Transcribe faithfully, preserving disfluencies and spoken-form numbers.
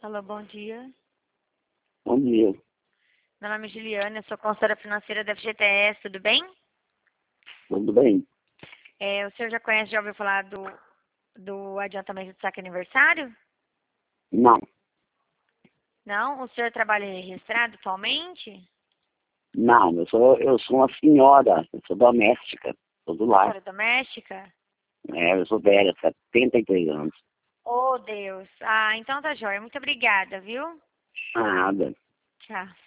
Alô, bom dia. Bom dia. Meu nome é Juliana, eu sou consultora financeira da F G T S, tudo bem? Tudo bem? É, o senhor já conhece, já ouviu falar do, do adiantamento de saque aniversário? Não, Não? O senhor trabalha registrado atualmente? não, eu sou, eu sou uma senhora, eu sou doméstica, sou do lar. Senhora doméstica? É, eu sou velha, setenta e três anos. Oh, Deus. Ah, então tá jóia. Muito obrigada, viu? Nada. Tchau.